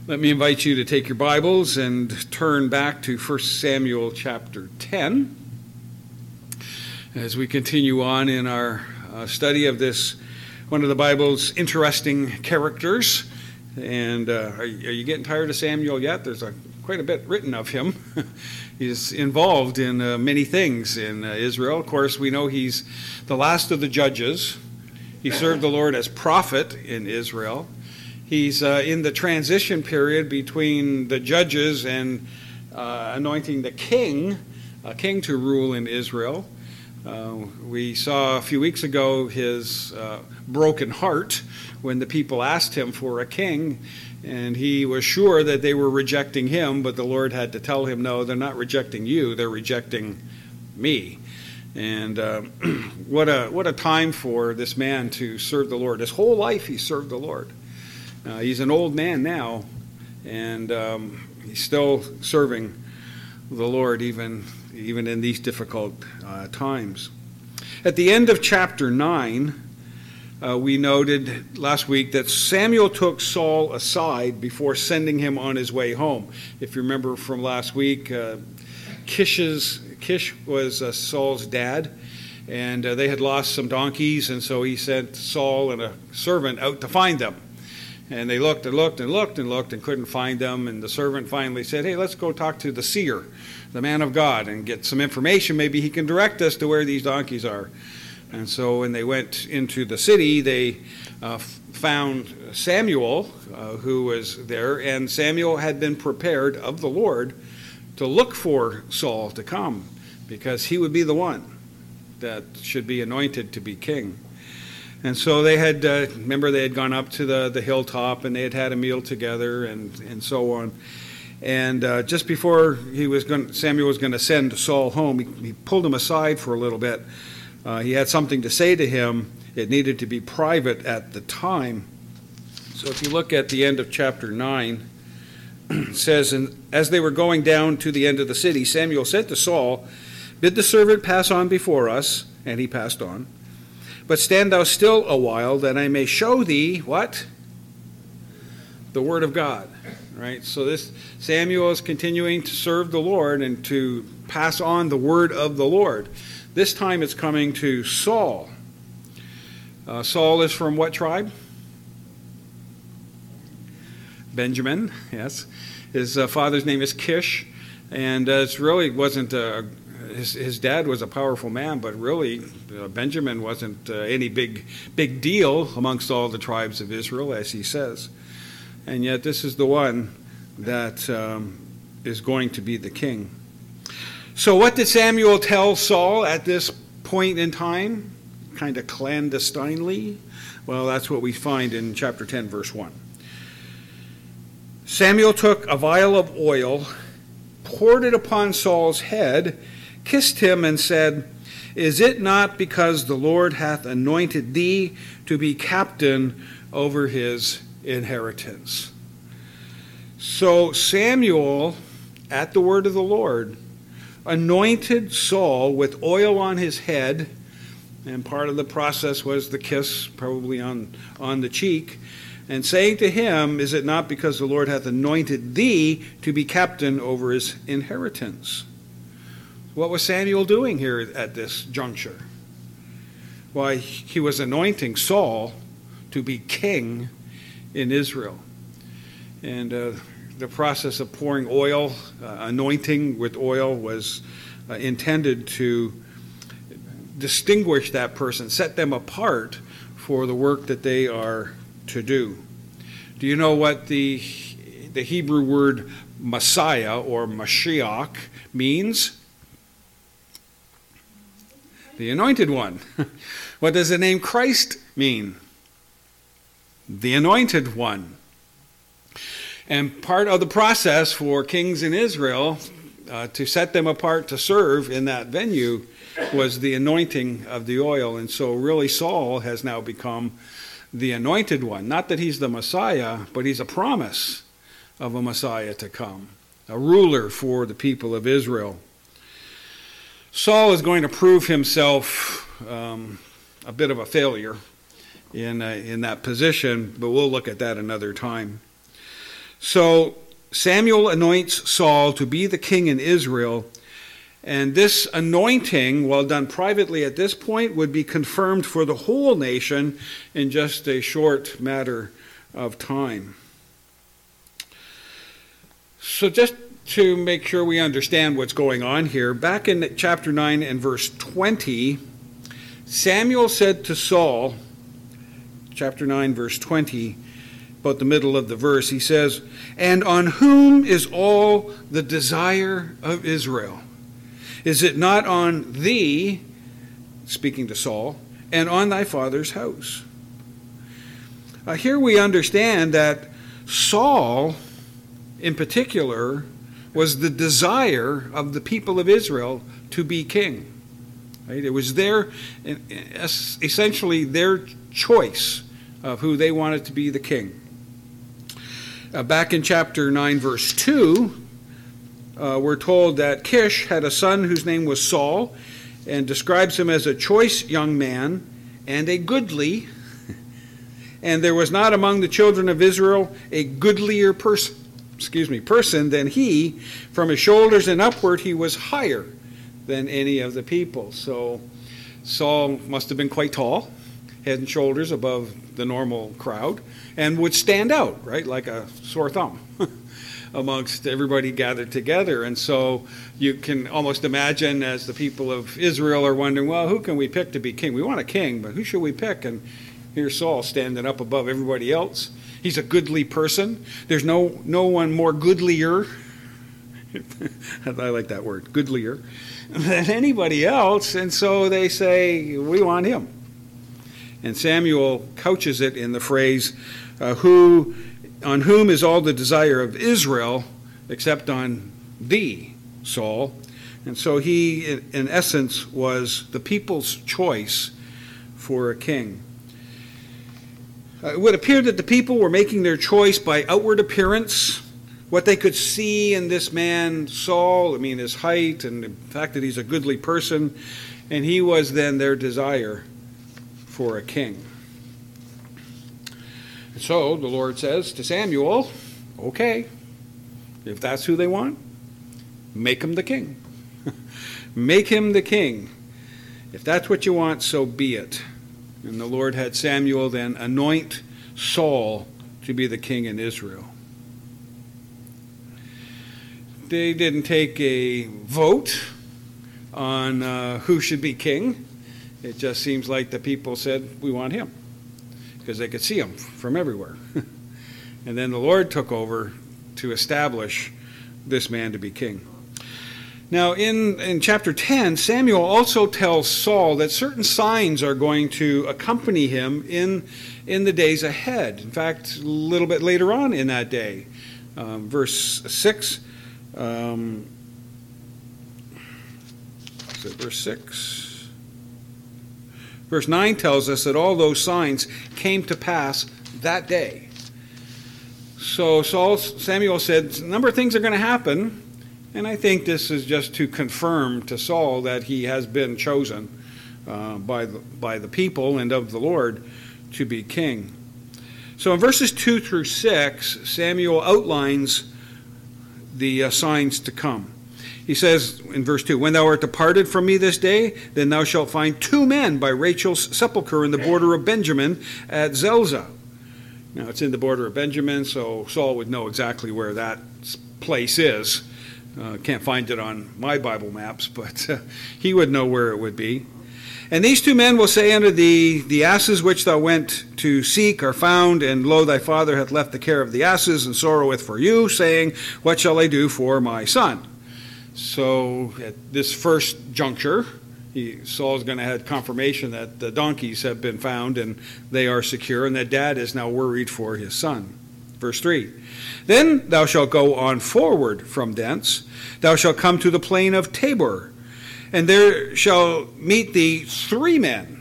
Let me invite you to take your Bibles and turn back to 1 Samuel chapter 10 as we continue on in our study of this, one of the Bible's interesting characters. And are you getting tired of Samuel yet? There's quite a bit written of him. He's involved in many things in Israel. Of course, we know he's the last of the judges. He served the Lord as prophet in Israel. He's in the transition period between the judges and anointing the king, a king to rule in Israel. We saw a few weeks ago his broken heart when the people asked him for a king, and he was sure that they were rejecting him, but the Lord had to tell him, no, they're not rejecting you, they're rejecting me. And what a time for this man to serve the Lord. His whole life he served the Lord. He's an old man now, and he's still serving the Lord even in these difficult times. At the end of chapter 9, we noted last week that Samuel took Saul aside before sending him on his way home. If you remember from last week, Kish was Saul's dad, and they had lost some donkeys, and so he sent Saul and a servant out to find them. And they looked and looked and looked and looked and couldn't find them. And the servant finally said, hey, let's go talk to the seer, the man of God, and get some information. Maybe he can direct us to where these donkeys are. And so when they went into the city, they found Samuel, who was there. And Samuel had been prepared of the Lord to look for Saul to come, because he would be the one that should be anointed to be king. And so they had, remember, they had gone up to the hilltop, and they had a meal together, and so on. And just before Samuel was going to send Saul home, he pulled him aside for a little bit. He had something to say to him. It needed to be private at the time. So if you look at the end of chapter 9, it says, and as they were going down to the end of the city, Samuel said to Saul, bid the servant pass on before us. And he passed on. But stand thou still a while, that I may show thee, what? The word of God, right? So this Samuel is continuing to serve the Lord and to pass on the word of the Lord. This time it's coming to Saul. Saul is from what tribe? Benjamin, yes. His father's name is Kish, and it really wasn't his dad was a powerful man, but really Benjamin wasn't any big deal amongst all the tribes of Israel, as he says. And yet this is the one that is going to be the king. So what did Samuel tell Saul at this point in time? Kind of clandestinely? Well, that's what we find in chapter 10, verse 1. Samuel took a vial of oil, poured it upon Saul's head, kissed him, and said, is it not because the Lord hath anointed thee to be captain over his inheritance? So Samuel, at the word of the Lord, anointed Saul with oil on his head, and part of the process was the kiss, probably on the cheek, and saying to him, is it not because the Lord hath anointed thee to be captain over his inheritance? What was Samuel doing here at this juncture? Why, he was anointing Saul to be king in Israel. And the process of pouring oil, anointing with oil, was intended to distinguish that person, set them apart for the work that they are to do. Do you know what the Hebrew word Messiah or Mashiach means? The anointed one. What does the name Christ mean? The anointed one. And part of the process for kings in Israel to set them apart to serve in that venue was the anointing of the oil. And so really Saul has now become the anointed one. Not that he's the Messiah, but he's a promise of a Messiah to come, a ruler for the people of Israel. Saul is going to prove himself a bit of a failure in that position, but we'll look at that another time. So Samuel anoints Saul to be the king in Israel, and this anointing, while done privately at this point, would be confirmed for the whole nation in just a short matter of time. So just to make sure we understand what's going on here, back in chapter 9 and verse 20, Samuel said to Saul, chapter 9, verse 20, about the middle of the verse, he says, "And on whom is all the desire of Israel? Is it not on thee," speaking to Saul, "and on thy father's house?" Here we understand that Saul, in particular, was the desire of the people of Israel to be king. Right? It was essentially their choice of who they wanted to be the king. Back in chapter 9, verse 2, we're told that Kish had a son whose name was Saul, and describes him as a choice young man and a goodly. And there was not among the children of Israel a goodlier person than he. From his shoulders and upward, he was higher than any of the people. So Saul must have been quite tall, head and shoulders above the normal crowd, and would stand out, right, like a sore thumb amongst everybody gathered together. And so you can almost imagine, as the people of Israel are wondering, well, who can we pick to be king? We want a king, but who should we pick? And here's Saul standing up above everybody else. He's a goodly person. There's no one more goodlier, I like that word, goodlier, than anybody else. And so they say, we want him. And Samuel couches it in the phrase, on whom is all the desire of Israel, except on thee, Saul. And so he, in essence, was the people's choice for a king. It would appear that the people were making their choice by outward appearance, what they could see in this man, Saul, his height and the fact that he's a goodly person, and he was then their desire for a king. And so the Lord says to Samuel, okay, if that's who they want, make him the king. Make him the king. If that's what you want, so be it. And the Lord had Samuel then anoint Saul to be the king in Israel. They didn't take a vote on who should be king. It just seems like the people said, we want him, because they could see him from everywhere. And then the Lord took over to establish this man to be king. Now, in chapter 10, Samuel also tells Saul that certain signs are going to accompany him in the days ahead. In fact, a little bit later on in that day, verse 6. Verse 6? Verse 9 tells us that all those signs came to pass that day. So Samuel said, a number of things are going to happen. And I think this is just to confirm to Saul that he has been chosen by the people and of the Lord to be king. So in verses 2 through 6, Samuel outlines the signs to come. He says in verse 2, "When thou art departed from me this day, then thou shalt find 2 men by Rachel's sepulchre in the border of Benjamin at Zelzah." Now it's in the border of Benjamin, so Saul would know exactly where that place is. Can't find it on my Bible maps, but he would know where it would be. "And these 2 men will say unto thee, The asses which thou went to seek are found, and lo, thy father hath left the care of the asses, and sorroweth for you, saying, What shall I do for my son?" So at this first juncture, Saul's going to have confirmation that the donkeys have been found, and they are secure, and that dad is now worried for his son. Verse 3, "Then thou shalt go on forward from thence. Thou shalt come to the plain of Tabor, and there shall meet thee 3 men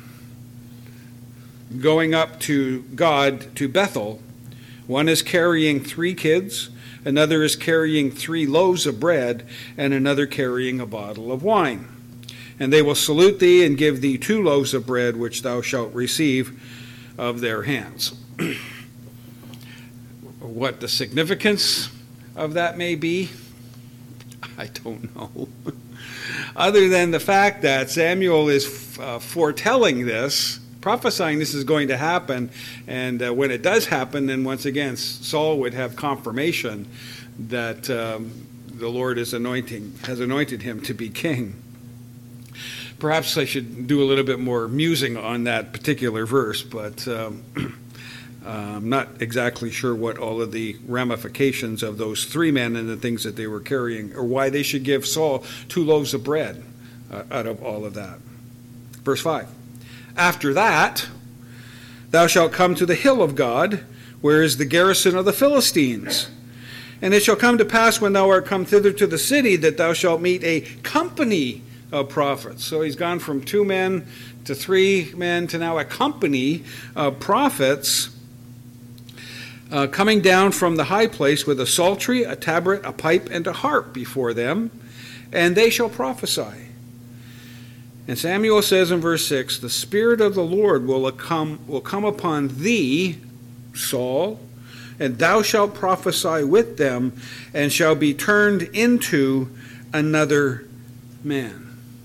going up to God to Bethel. One is carrying 3 kids, another is carrying 3 loaves of bread, and another carrying a bottle of wine. And they will salute thee and give thee 2 loaves of bread, which thou shalt receive of their hands." What the significance of that may be, I don't know. Other than the fact that Samuel is foretelling this, prophesying this is going to happen, and when it does happen, then once again Saul would have confirmation that the Lord has anointed him to be king. Perhaps I should do a little bit more musing on that particular verse, but I'm not exactly sure what all of the ramifications of those 3 men and the things that they were carrying, or why they should give Saul 2 loaves of bread out of all of that. Verse 5. After that, thou shalt come to the hill of God, where is the garrison of the Philistines. And it shall come to pass when thou art come thither to the city, that thou shalt meet a company of prophets. So he's gone from 2 men to 3 men to now a company of prophets coming down from the high place with a psaltery, a tabret, a pipe, and a harp before them, and they shall prophesy. And Samuel says in verse 6, the Spirit of the Lord will come upon thee, Saul, and thou shalt prophesy with them, and shall be turned into another man.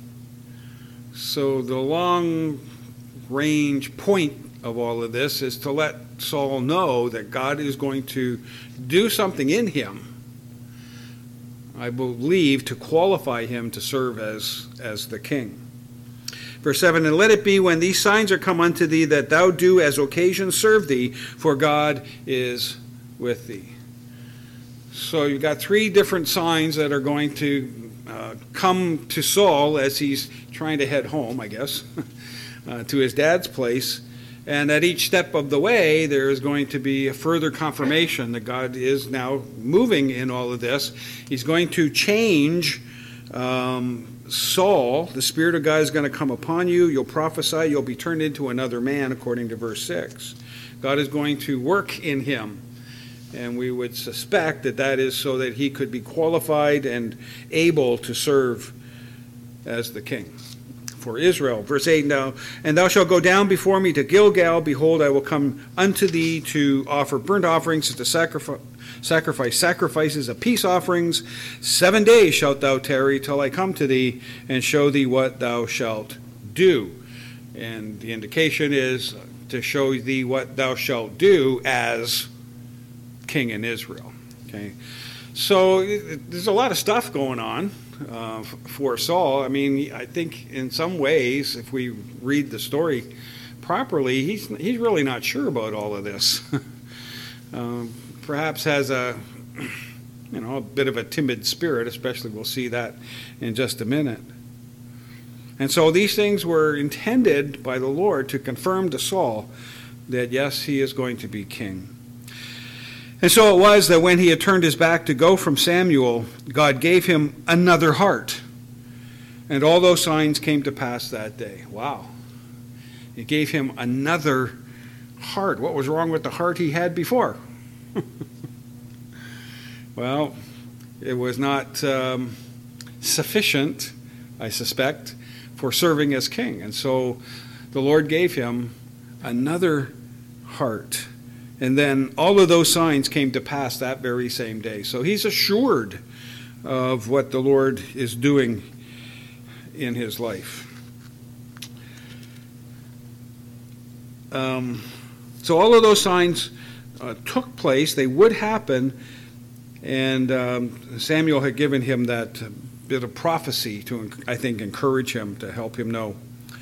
So the long-range point of all of this is to let Saul know that God is going to do something in him, I believe, to qualify him to serve as the king. Verse 7, and let it be when these signs are come unto thee, that thou do as occasion serve thee, for God is with thee. So you've got 3 different signs that are going to come to Saul as he's trying to head home, I guess, to his dad's place. And at each step of the way, there is going to be a further confirmation that God is now moving in all of this. He's going to change Saul. The Spirit of God is going to come upon you. You'll prophesy. You'll be turned into another man, according to verse 6. God is going to work in him. And we would suspect that that is so that he could be qualified and able to serve as the king for Israel. Verse 8, now, and thou shalt go down before me to Gilgal. Behold, I will come unto thee to offer burnt offerings, to sacrifice sacrifices of peace offerings. 7 days shalt thou tarry till I come to thee and show thee what thou shalt do. And the indication is to show thee what thou shalt do as king in Israel. Okay, so there's a lot of stuff going on for Saul. I mean, I think in some ways, if we read the story properly, he's really not sure about all of this. Perhaps has a bit of a timid spirit, especially we'll see that in just a minute. And so these things were intended by the Lord to confirm to Saul that yes, he is going to be king. And so it was that when he had turned his back to go from Samuel, God gave him another heart. And all those signs came to pass that day. Wow. He gave him another heart. What was wrong with the heart he had before? Well, it was not sufficient, I suspect, for serving as king. And so the Lord gave him another heart. And then all of those signs came to pass that very same day. So he's assured of what the Lord is doing in his life. So all of those signs took place. They would happen. And Samuel had given him that bit of prophecy to, I think, encourage him, to help him know.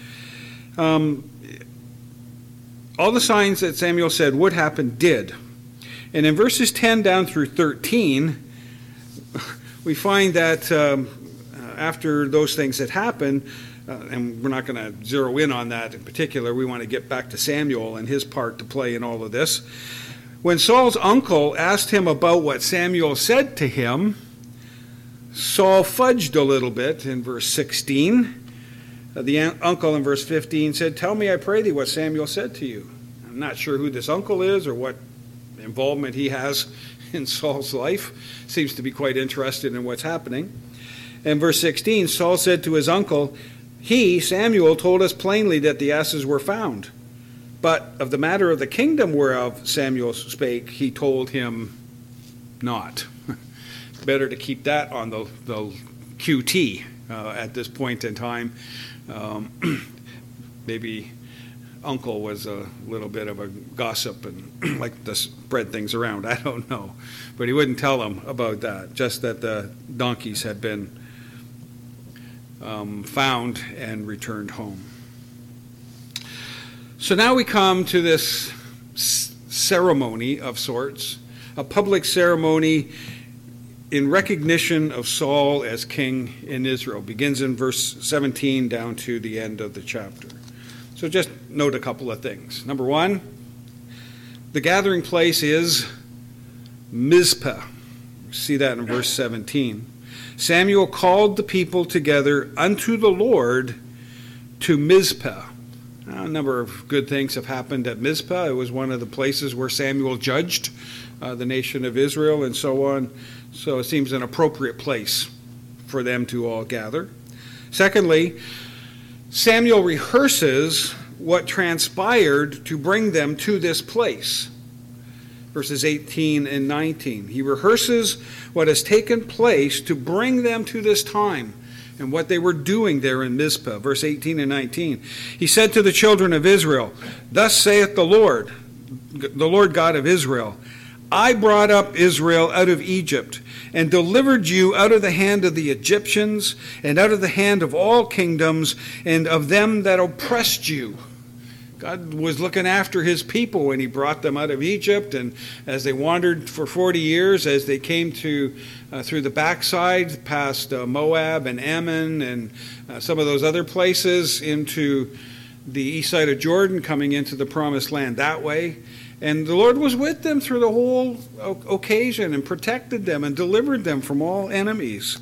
All the signs that Samuel said would happen did. And in verses 10 down through 13, we find that after those things had happened, and we're not going to zero in on that in particular, we want to get back to Samuel and his part to play in all of this. When Saul's uncle asked him about what Samuel said to him, Saul fudged a little bit in verse 16. The uncle in verse 15 said, "Tell me, I pray thee, what Samuel said to you." I'm not sure who this uncle is or what involvement he has in Saul's life. Seems to be quite interested in what's happening. In verse 16, Saul said to his uncle, "He, Samuel, told us plainly that the asses were found. But of the matter of the kingdom whereof Samuel spake, he told him not. Better to keep that on the QT at this point in time. Maybe uncle was a little bit of a gossip and liked to spread things around. I don't know. But he wouldn't tell him about that, just that the donkeys had been found and returned home. So now we come to this ceremony of sorts, a public ceremony in recognition of Saul as king in Israel. Begins in verse 17 down to the end of the chapter. So just note a couple of things. Number one, the gathering place is Mizpah. See that in verse 17. Samuel called the people together unto the Lord to Mizpah. A number of good things have happened at Mizpah. It was one of the places where Samuel judged the nation of Israel and so on. So it seems an appropriate place for them to all gather. Secondly, Samuel rehearses what transpired to bring them to this place. Verses 18 and 19. He rehearses what has taken place to bring them to this time and what they were doing there in Mizpah. Verse 18 and 19. He said to the children of Israel, Thus saith the Lord God of Israel, I brought up Israel out of Egypt, and delivered you out of the hand of the Egyptians, and out of the hand of all kingdoms, and of them that oppressed you. God was looking after his people when he brought them out of Egypt, and as they wandered for 40 years, as they came to through the backside, past Moab and Ammon, and some of those other places, into the east side of Jordan, coming into the promised land that way. And the Lord was with them through the whole occasion and protected them and delivered them from all enemies.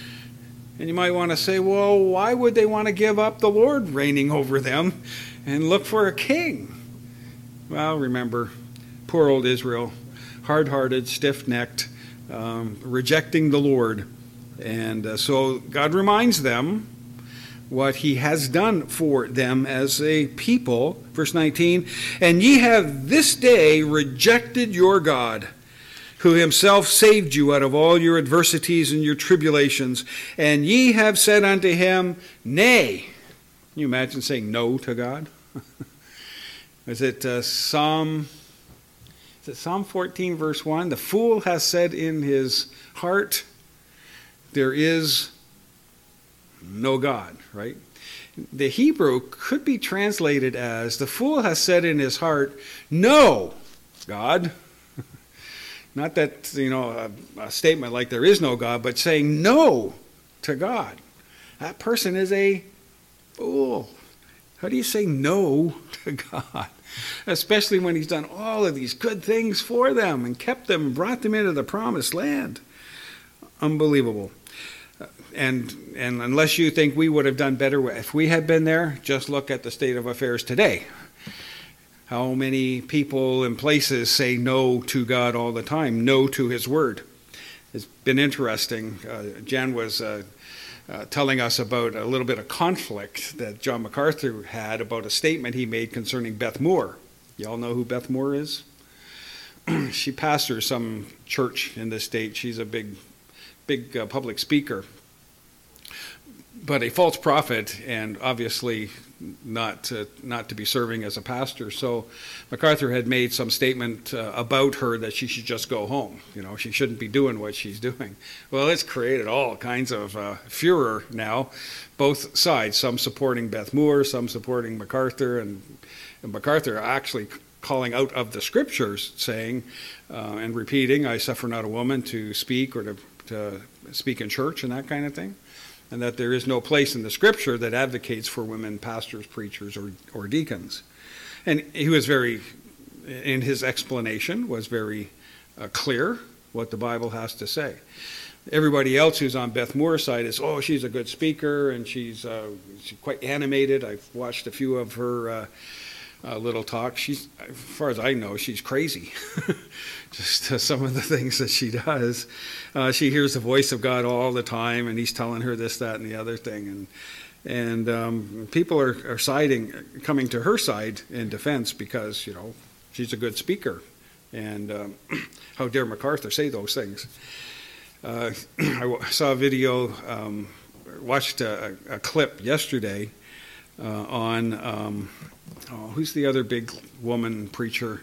And you might want to say, well, why would they want to give up the Lord reigning over them and look for a king? Well, remember, poor old Israel, hard-hearted, stiff-necked, rejecting the Lord. And so God reminds them what he has done for them as a people. Verse 19, And ye have this day rejected your God, who himself saved you out of all your adversities and your tribulations. And ye have said unto him, Nay. Can you imagine saying no to God? Is it Psalm 14, verse 1? The fool has said in his heart, there is no God, right? The Hebrew could be translated as, the fool has said in his heart, no, God. Not that, a statement like there is no God, but saying no to God. That person is a fool. How do you say no to God? Especially when he's done all of these good things for them and kept them and brought them into the promised land. Unbelievable. And unless you think we would have done better if we had been there, just look at the state of affairs today. How many people and places say no to God all the time, no to his word. It's been interesting. Jan was telling us about a little bit of conflict that John MacArthur had about a statement he made concerning Beth Moore. You all know who Beth Moore is? She pastors some church in this state. She's a big public speaker, but a false prophet, and obviously not to be serving as a pastor. So MacArthur had made some statement about her that she should just go home. She shouldn't be doing what she's doing. Well, it's created all kinds of furor now, both sides, some supporting Beth Moore, some supporting MacArthur, and MacArthur actually calling out of the scriptures, saying and repeating, I suffer not a woman to speak or to speak in church and that kind of thing. And that there is no place in the scripture that advocates for women pastors, preachers, or deacons. And he was in his explanation, was very clear what the Bible has to say. Everybody else who's on Beth Moore's side is, she's a good speaker, and she's quite animated. I've watched a few of her little talks. She's, as far as I know, she's crazy. Just some of the things that she does. She hears the voice of God all the time, and he's telling her this, that, and the other thing. And people are coming to her side in defense because, she's a good speaker. And how dare MacArthur say those things? I saw a video, watched a clip yesterday on, who's the other big woman preacher?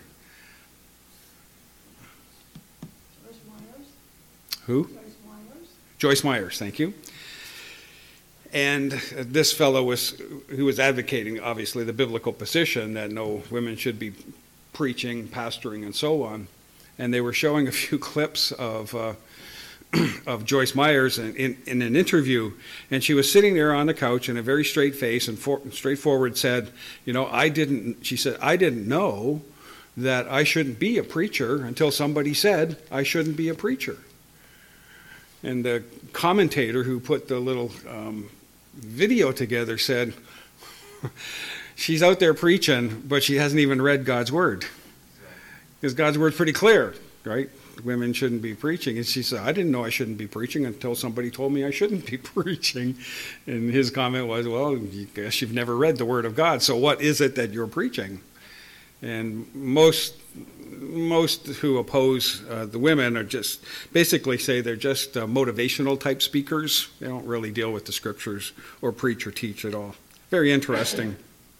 Joyce Myers. Who? Joyce Myers. Joyce Myers, thank you. And this fellow who was advocating, obviously, the biblical position that no women should be preaching, pastoring, and so on. And they were showing a few clips of Joyce Myers in an interview, and she was sitting there on the couch in a very straight face and straightforward said, I didn't know that I shouldn't be a preacher until somebody said I shouldn't be a preacher. And the commentator who put the little video together said, she's out there preaching, but she hasn't even read God's word. Because God's word's pretty clear, right? Women shouldn't be preaching. And she said, I didn't know I shouldn't be preaching until somebody told me I shouldn't be preaching. And his comment was, well, I guess you've never read the word of God, so what is it that you're preaching? And most who oppose the women are just basically say they're just motivational type speakers. They don't really deal with the scriptures or preach or teach at all. Very interesting.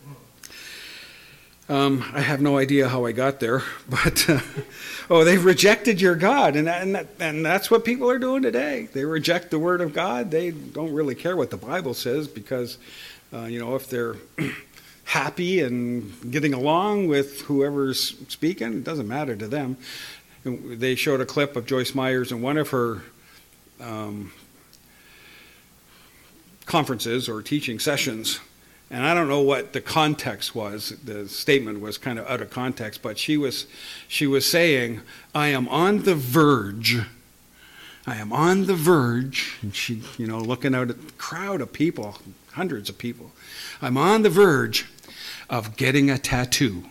I have no idea how I got there, but they've rejected your God, and that's what people are doing today. They reject the Word of God. They don't really care what the Bible says because, if they're happy and getting along with whoever's speaking, it doesn't matter to them. They showed a clip of Joyce Myers in one of her conferences or teaching sessions. And I don't know what the context was. The statement was kind of out of context, but she was saying, I am on the verge. I am on the verge. And she, looking out at the crowd of people, hundreds of people. I'm on the verge of getting a tattoo.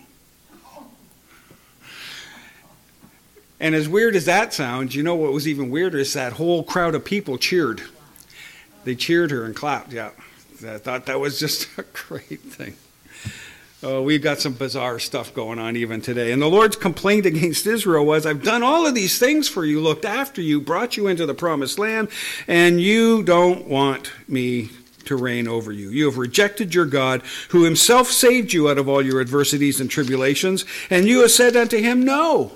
And as weird as that sounds, what was even weirder is that whole crowd of people cheered. They cheered her and clapped, yeah. I thought that was just a great thing. We've got some bizarre stuff going on even today. And the Lord's complaint against Israel was, I've done all of these things for you, looked after you, brought you into the promised land, and you don't want me to reign over you. You have rejected your God, who himself saved you out of all your adversities and tribulations, and you have said unto him, no.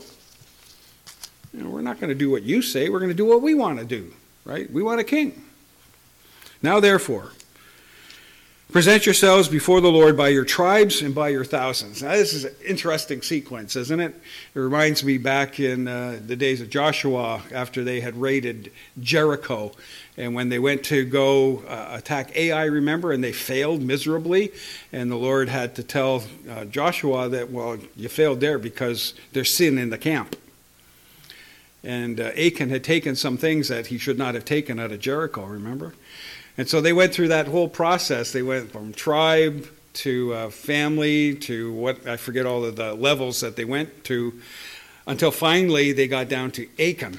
We're not going to do what you say. We're going to do what we want to do, right? We want a king. Now, therefore, present yourselves before the Lord by your tribes and by your thousands. Now, this is an interesting sequence, isn't it? It reminds me back in the days of Joshua after they had raided Jericho. And when they went to go attack Ai, remember, and they failed miserably. And the Lord had to tell Joshua that, well, you failed there because there's sin in the camp. And Achan had taken some things that he should not have taken out of Jericho, remember? And so they went through that whole process. They went from tribe to family to what, I forget all of the levels that they went to, until finally they got down to Achan.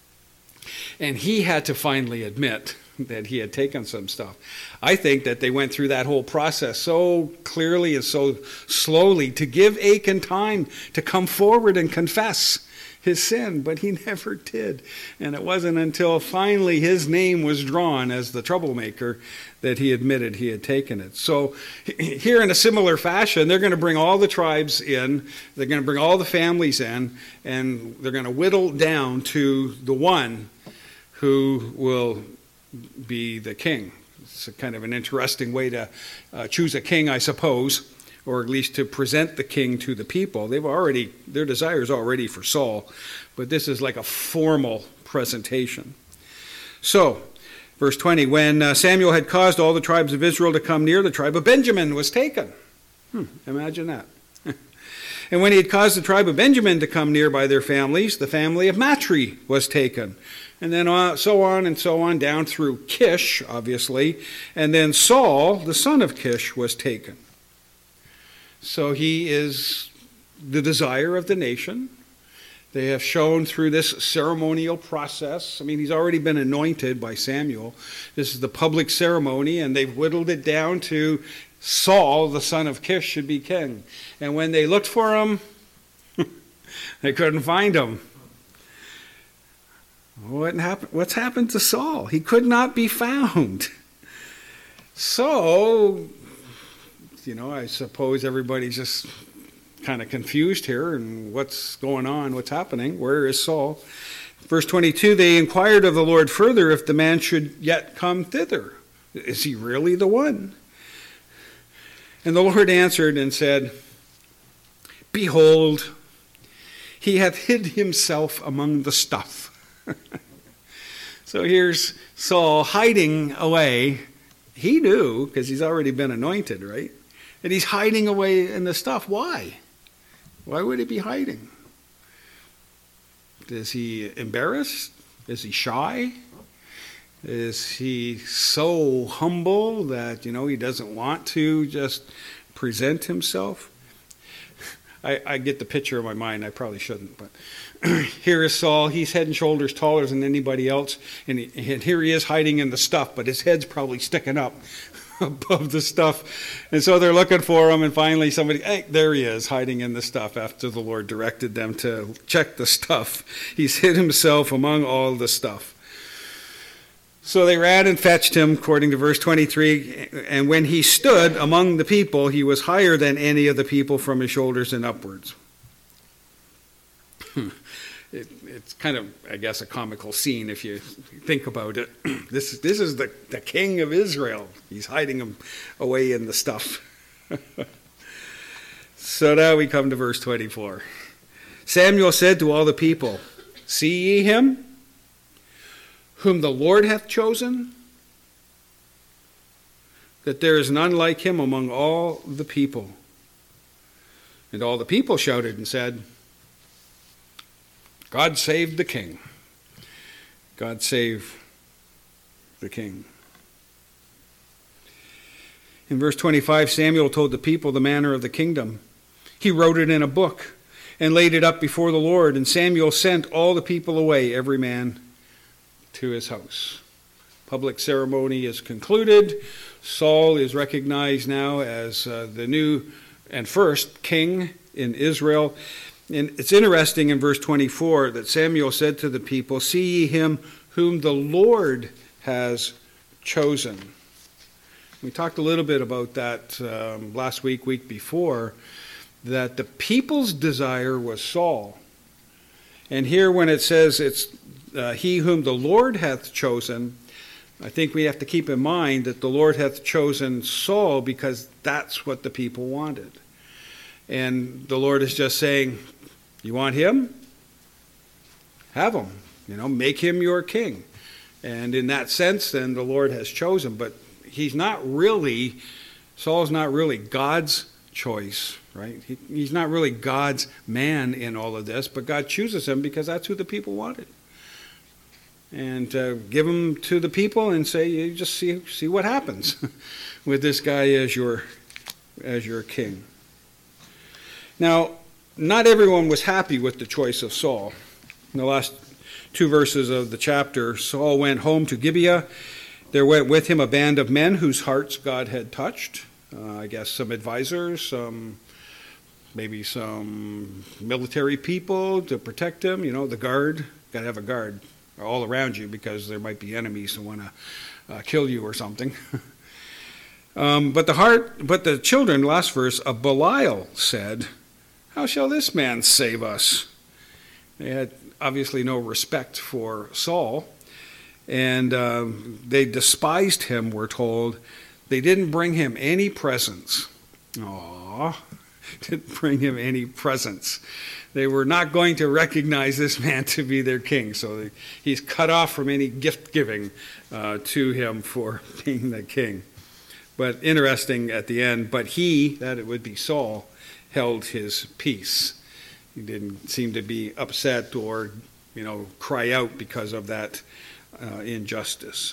And he had to finally admit that he had taken some stuff. I think that they went through that whole process so clearly and so slowly to give Achan time to come forward and confess his sin, but he never did. And it wasn't until finally his name was drawn as the troublemaker that he admitted he had taken it. So here in a similar fashion, they're going to bring all the tribes in, they're going to bring all the families in, and they're going to whittle down to the one who will be the king. It's a kind of an interesting way to choose a king, I suppose, or at least to present the king to the people. Their desire is already for Saul, but this is like a formal presentation. So, verse 20, when Samuel had caused all the tribes of Israel to come near, the tribe of Benjamin was taken. Imagine that. And when he had caused the tribe of Benjamin to come near by their families, the family of Matri was taken. And then so on and so on, down through Kish, obviously. And then Saul, the son of Kish, was taken. So he is the desire of the nation. They have shown through this ceremonial process. I mean, he's already been anointed by Samuel. This is the public ceremony, and they've whittled it down to Saul, the son of Kish, should be king. And when they looked for him, they couldn't find him. What's happened to Saul? He could not be found. So, I suppose everybody's just kind of confused here and what's going on, what's happening. Where is Saul? Verse 22, they inquired of the Lord further if the man should yet come thither. Is he really the one? And the Lord answered and said, behold, he hath hid himself among the stuff. So here's Saul hiding away. He knew, because he's already been anointed, right? That he's hiding away in the stuff. Why? Why would he be hiding? Is he embarrassed? Is he shy? Is he so humble that, he doesn't want to just present himself? I get the picture in my mind. I probably shouldn't, but here is Saul. He's head and shoulders taller than anybody else, and here he is hiding in the stuff, but his head's probably sticking up above the stuff. And so they're looking for him, and finally hey, there he is, hiding in the stuff after the Lord directed them to check the stuff. He's hid himself among all the stuff. So they ran and fetched him, according to verse 23, and when he stood among the people, he was higher than any of the people from his shoulders and upwards. It's kind of, I guess, a comical scene if you think about it. This is the king of Israel. He's hiding him away in the stuff. So now we come to verse 24. Samuel said to all the people, see ye him, whom the Lord hath chosen, that there is none like him among all the people. And all the people shouted and said, God save the king. God save the king. In verse 25, Samuel told the people the manner of the kingdom. He wrote it in a book and laid it up before the Lord. And Samuel sent all the people away, every man to his house. Public ceremony is concluded. Saul is recognized now as the new and first king in Israel. And it's interesting in verse 24 that Samuel said to the people, see ye him whom the Lord has chosen. We talked a little bit about that last week before, that the people's desire was Saul. And here when it says it's he whom the Lord hath chosen, I think we have to keep in mind that the Lord hath chosen Saul because that's what the people wanted. And the Lord is just saying, you want him? Have him. Make him your king. And in that sense, then the Lord has chosen. But Saul's not really God's choice, right? He's not really God's man in all of this, but God chooses him because that's who the people wanted. And give him to the people and say, you just see what happens with this guy as your king. Now, not everyone was happy with the choice of Saul. In the last 2 verses of the chapter, Saul went home to Gibeah. There went with him a band of men whose hearts God had touched. I guess some advisors, maybe some military people to protect him. The guard. Got to have a guard all around you because there might be enemies who want to kill you or something. But the children, last verse, of Belial said, how shall this man save us? They had obviously no respect for Saul, and they despised him, we're told. They didn't bring him any presents. Didn't bring him any presents. They were not going to recognize this man to be their king, so he's cut off from any gift giving to him for being the king. But interesting at the end, but he, that it would be Saul, held his peace. He didn't seem to be upset or, cry out because of that injustice.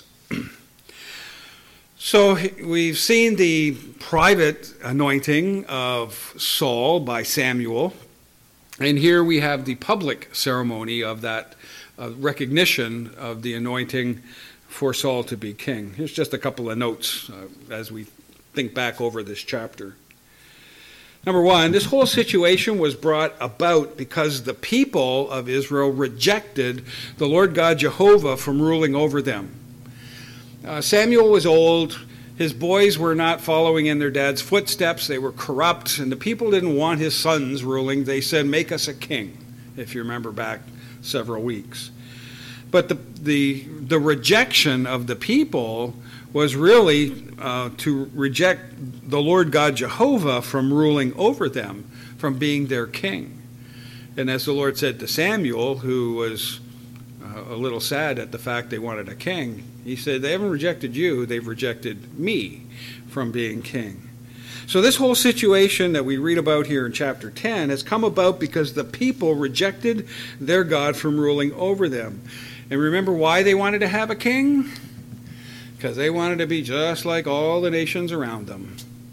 So we've seen the private anointing of Saul by Samuel. And here we have the public ceremony of that recognition of the anointing for Saul to be king. Here's just a couple of notes as we think back over this chapter. Number one, this whole situation was brought about because the people of Israel rejected the Lord God Jehovah from ruling over them. Samuel was old. His boys were not following in their dad's footsteps. They were corrupt, and the people didn't want his sons ruling. They said, make us a king, if you remember back several weeks. But the rejection of the people was really to reject the Lord God Jehovah from ruling over them, from being their king. And as the Lord said to Samuel, who was a little sad at the fact they wanted a king, he said, they haven't rejected you, they've rejected me from being king. So this whole situation that we read about here in chapter 10 has come about because the people rejected their God from ruling over them. And remember why they wanted to have a king? Because they wanted to be just like all the nations around them.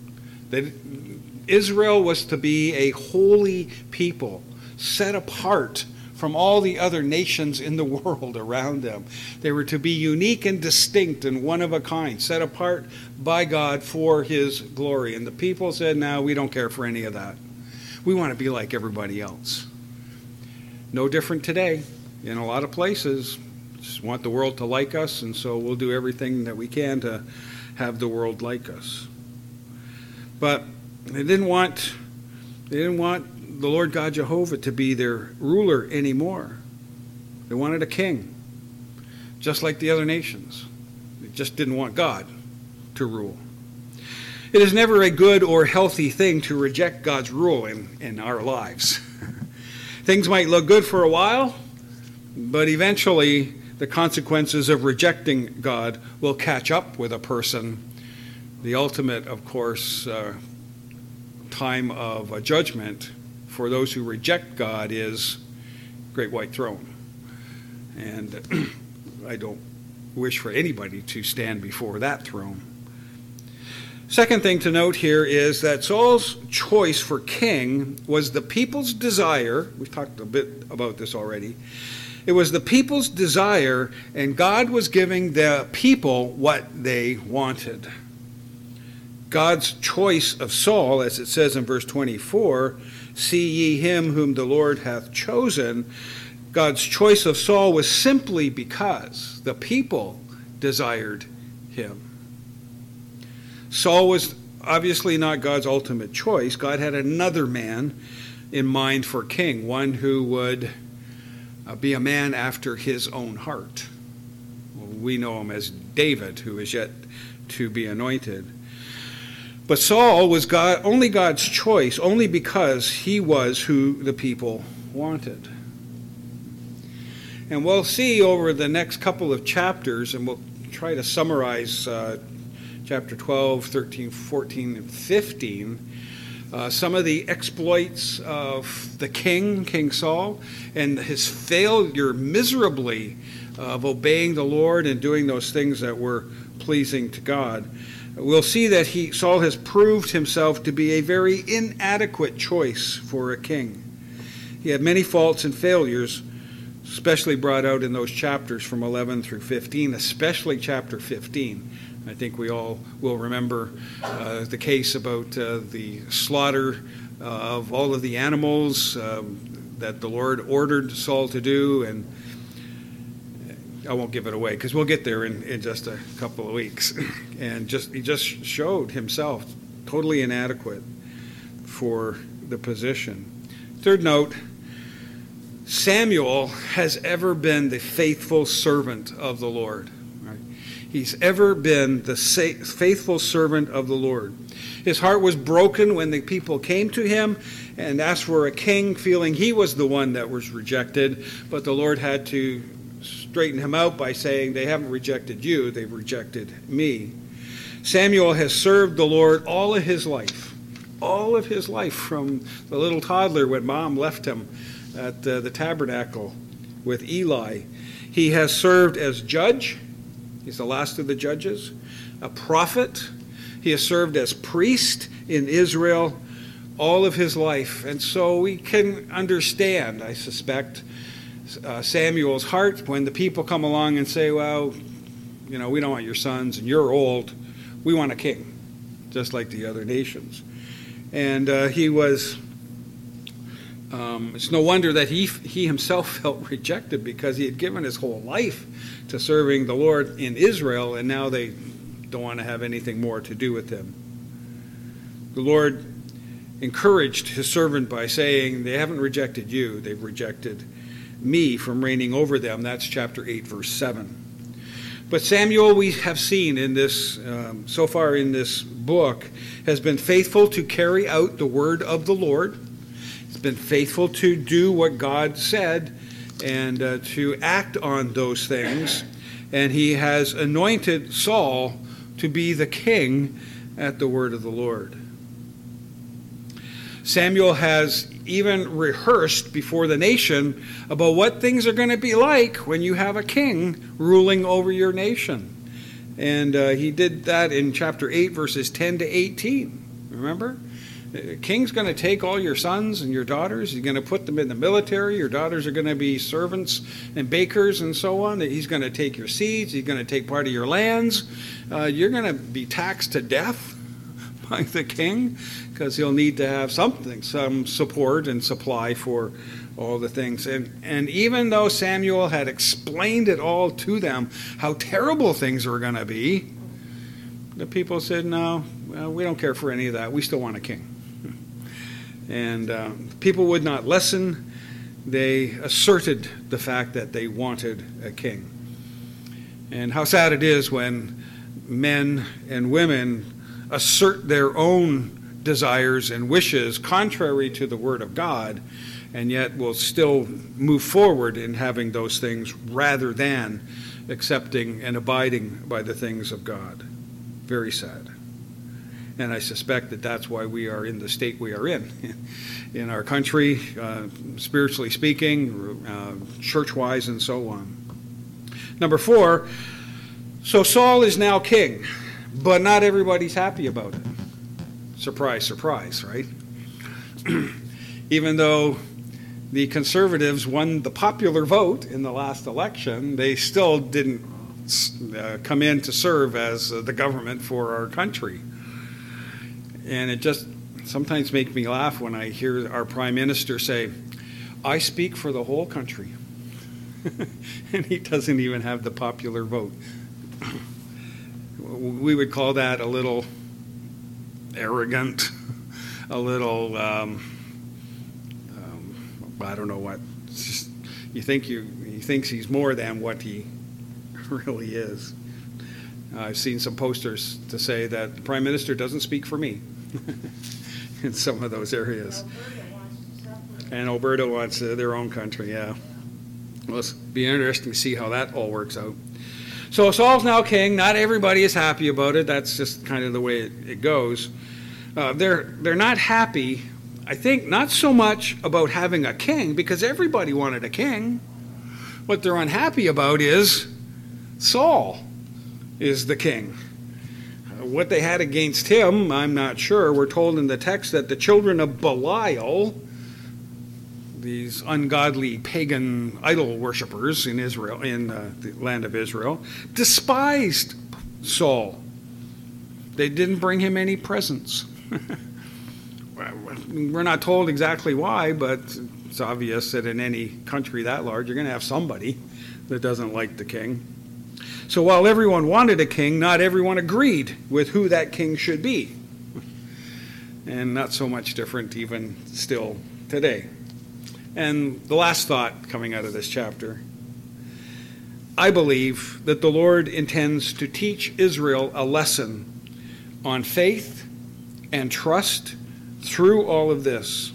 Israel was to be a holy people, set apart from all the other nations in the world around them. They were to be unique and distinct and one of a kind, set apart by God for his glory. And the people said, no, we don't care for any of that. We want to be like everybody else. No different today. In a lot of places, just want the world to like us, and so we'll do everything that we can to have the world like us. But they didn't want the Lord God Jehovah to be their ruler anymore. They wanted a king, just like the other nations. They just didn't want God to rule. It is never a good or healthy thing to reject God's rule in our lives. Things might look good for a while, but eventually the consequences of rejecting God will catch up with a person. The ultimate, of course, time of judgment for those who reject God is great white throne. And I don't wish for anybody to stand before that throne. Second thing to note here is that Saul's choice for king was the people's desire. We've talked a bit about this already. It was the people's desire, and God was giving the people what they wanted. God's choice of Saul, as it says in verse 24, see ye him whom the Lord hath chosen. God's choice of Saul was simply because the people desired him. Saul was obviously not God's ultimate choice. God had another man in mind for king, one who would be a man after his own heart. We know him as David, who is yet to be anointed. But Saul was only God's choice, only because he was who the people wanted. And we'll see over the next couple of chapters, and we'll try to summarize chapter 12, 13, 14, and 15, some of the exploits of the King Saul, and his failure miserably of obeying the Lord and doing those things that were pleasing to God. We'll see that Saul has proved himself to be a very inadequate choice for a king. He had many faults and failures, especially brought out in those chapters from 11 through 15, especially chapter 15. I think we all will remember the case about the slaughter of all of the animals that the Lord ordered Saul to do, and I won't give it away because we'll get there in just a couple of weeks. And he just showed himself totally inadequate for the position. Third note, Samuel has ever been the faithful servant of the Lord. Right? He's ever been the faithful servant of the Lord. His heart was broken when the people came to him and asked for a king, feeling he was the one that was rejected, but the Lord had to straighten him out by saying, they haven't rejected you, they've rejected me. Samuel has served the Lord all of his life, from the little toddler when mom left him at the tabernacle with Eli. He has served as judge. He's the last of the judges. A prophet. He has served as priest in Israel. all of his life. And so we can understand, I suspect, Samuel's heart when the people come along and say, well, we don't want your sons and you're old. We want a king, just like the other nations. And he was, it's no wonder that he himself felt rejected, because he had given his whole life to serving the Lord in Israel, and now they don't want to have anything more to do with him. The Lord encouraged his servant by saying, they haven't rejected you, they've rejected me from reigning over them. That's chapter 8, verse 7. But Samuel, we have seen in this, so far in this book, has been faithful to carry out the word of the Lord. He's been faithful to do what God said and to act on those things. And he has anointed Saul to be the king at the word of the Lord. Samuel has even rehearsed before the nation about what things are going to be like when you have a king ruling over your nation. And he did that in chapter 8, verses 10 to 18. Remember? The king's going to take all your sons and your daughters. He's going to put them in the military. Your daughters are going to be servants and bakers and so on. He's going to take your seeds. He's going to take part of your lands. You're going to be taxed to death by the king, because he'll need to have something, some support and supply for all the things. And even though Samuel had explained it all to them, how terrible things were going to be, the people said, no, we don't care for any of that. We still want a king. And people would not listen. They asserted the fact that they wanted a king. And how sad it is when men and women assert their own desires and wishes contrary to the word of God, and yet will still move forward in having those things rather than accepting and abiding by the things of God. Very sad. And I suspect that that's why we are in the state we are in our country, spiritually speaking, church-wise, and so on. Number 4, so Saul is now king, but not everybody's happy about it. Surprise, surprise, right? Even though the conservatives won the popular vote in the last election, they still didn't come in to serve as the government for our country. And it just sometimes makes me laugh when I hear our prime minister say, I speak for the whole country. And he doesn't even have the popular vote. We would call that a little arrogant, a little, I don't know what. It's just, he thinks he's more than what he really is. I've seen some posters to say that the Prime Minister doesn't speak for me in some of those areas. And Alberta wants their own country, yeah. Well, it'll be interesting to see how that all works out. So Saul's now king. Not everybody is happy about it. That's just kind of the way it goes. They're not happy, I think, not so much about having a king, because everybody wanted a king. What they're unhappy about is Saul is the king. What they had against him, I'm not sure. We're told in the text that the children of Belial, these ungodly pagan idol worshippers in Israel, in the land of Israel, despised Saul. They didn't bring him any presents. We're not told exactly why, but it's obvious that in any country that large, you're going to have somebody that doesn't like the king. So while everyone wanted a king, not everyone agreed with who that king should be. And not so much different even still today. And the last thought coming out of this chapter, I believe that the Lord intends to teach Israel a lesson on faith and trust through all of this.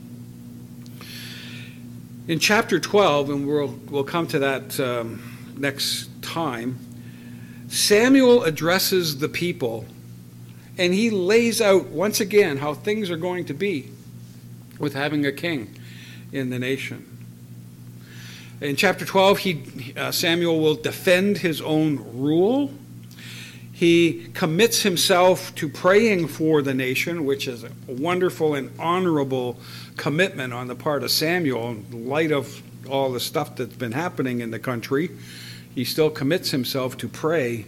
In chapter 12, and we'll come to that next time, Samuel addresses the people, and he lays out once again how things are going to be with having a king in the nation. In chapter 12, Samuel will defend his own rule. He commits himself to praying for the nation, which is a wonderful and honorable commitment on the part of Samuel in light of all the stuff that's been happening in the country. He still commits himself to pray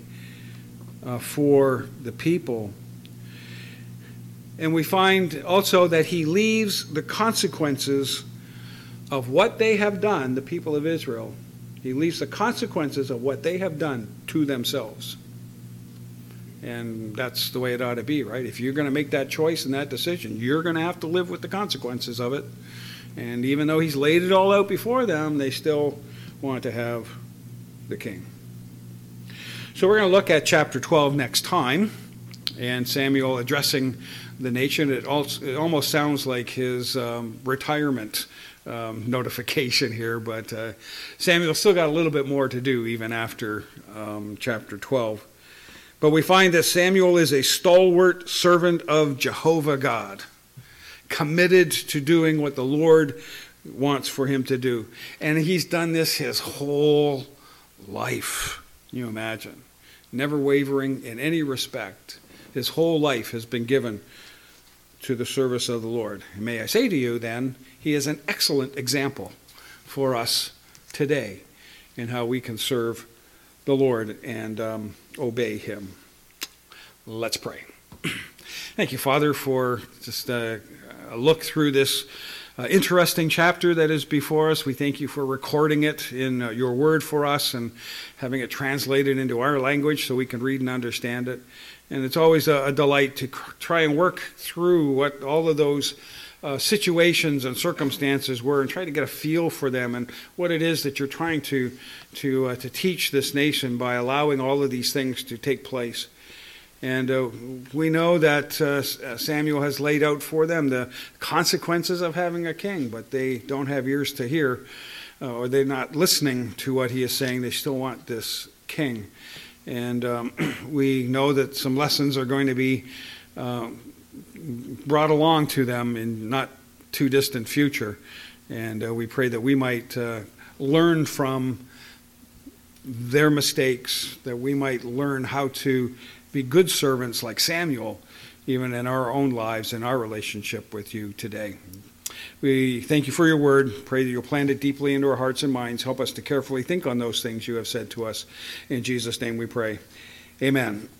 for the people. And we find also that he leaves the consequences of what they have done, the people of Israel. He leaves the consequences of what they have done to themselves. And that's the way it ought to be, right? If you're going to make that choice and that decision, you're going to have to live with the consequences of it. And even though he's laid it all out before them, they still want to have the king. So we're going to look at chapter 12 next time, and Samuel addressing the nation. It almost sounds like his retirement notification here, but Samuel still got a little bit more to do even after chapter 12. But we find that Samuel is a stalwart servant of Jehovah God, committed to doing what the Lord wants for him to do. And he's done this his whole life. Can you imagine? Never wavering in any respect. His whole life has been given to the service of the Lord. And may I say to you then, he is an excellent example for us today in how we can serve the Lord and obey him. Let's pray. Thank you, Father, for just a look through this interesting chapter that is before us. We thank you for recording it in your word for us and having it translated into our language so we can read and understand it. And it's always a delight to try and work through what all of those situations and circumstances were and try to get a feel for them and what it is that you're trying to teach this nation by allowing all of these things to take place. And we know that Samuel has laid out for them the consequences of having a king, but they don't have ears to hear, or they're not listening to what he is saying. They still want this king. And we know that some lessons are going to be brought along to them in not too distant future. And we pray that we might learn from their mistakes, that we might learn how to be good servants like Samuel, even in our own lives and our relationship with you today. We thank you for your word. Pray that you'll plant it deeply into our hearts and minds. Help us to carefully think on those things you have said to us. In Jesus' name we pray. Amen.